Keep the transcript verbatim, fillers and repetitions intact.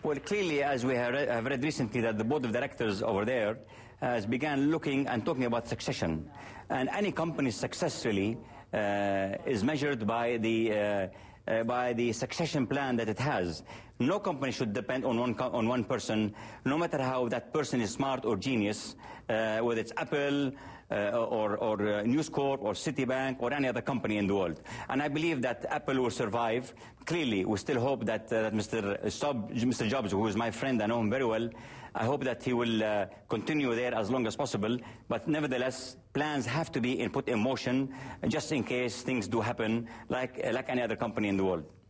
Well, clearly, as we have read, have read recently, that the board of directors over there has began looking and talking about succession. And any company's success really uh, is measured by the uh, uh, by the succession plan that it has. No company should depend on one on one person, no matter how that person is smart or genius, uh, whether it's Apple uh, or, or uh, News Corp or Citibank or any other company in the world. And I believe that Apple will survive. Clearly, we still hope that, uh, that Mister Stob, Mister Jobs, who is my friend, I know him very well, I hope that he will uh, continue there as long as possible. But nevertheless, plans have to be in, put in motion just in case things do happen like, uh, like any other company in the world.